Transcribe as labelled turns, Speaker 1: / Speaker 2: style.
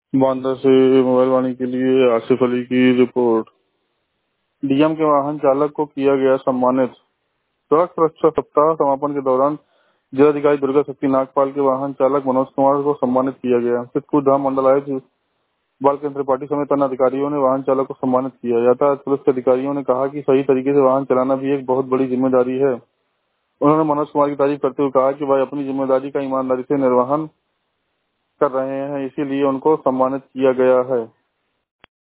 Speaker 1: बांदा से मोबाइल वाणी के लिए आसिफ अली की रिपोर्ट। डीएम के वाहन चालक को किया गया सम्मानित। सड़क सुरक्षा सप्ताह समापन के दौरान जिलाधिकारी दुर्गा शक्ति नागपाल के वाहन चालक मनोज कुमार को सम्मानित किया गया। चित्रकूट धाम मंडल आयुक्त बालचंद्र त्रिपाठी समेत अन्य अधिकारियों ने वाहन चालक को सम्मानित किया। यातायात पुलिस के अधिकारियों ने कहा कि सही तरीके से वाहन चलाना भी एक बहुत बड़ी जिम्मेदारी है। उन्होंने मनोज कुमार की तारीफ करते हुए कहा कि वह अपनी जिम्मेदारी का ईमानदारी से निर्वहन कर रहे हैं, इसीलिए उनको सम्मानित किया गया है।